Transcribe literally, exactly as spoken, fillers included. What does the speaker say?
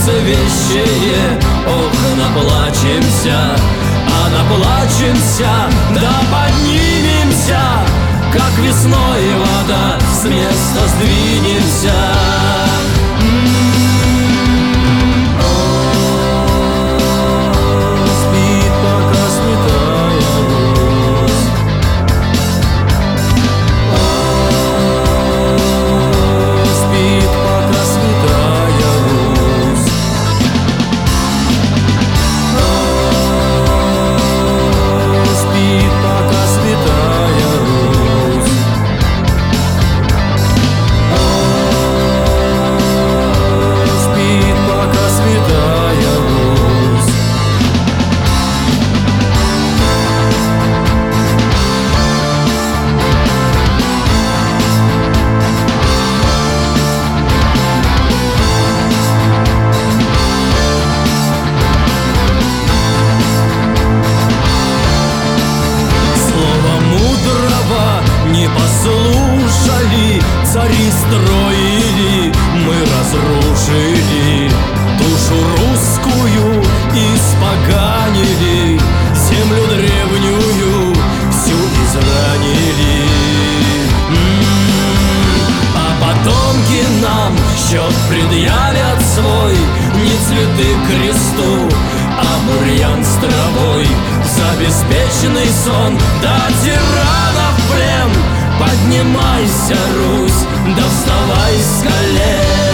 сердце вещее. Ох, наплачемся, а наплачемся, да поднимемся, как весной вода, с места сдвинемся. Спит, пока сметая Русь. Спит, пока сметая Русь. Спит, пока сметая Русь. Спит, пока сметая Русь. Слова мудрого не послушали, цари строили, мы разрушили. Душу русскую испоганили, землю древнюю всю изранили. М-м-м. А потомки нам счет предъявят свой, не цветы к кресту, а бурьян с травой. За беспечный сон до тиранов плен поднимайся, Русь, да вставай с колен.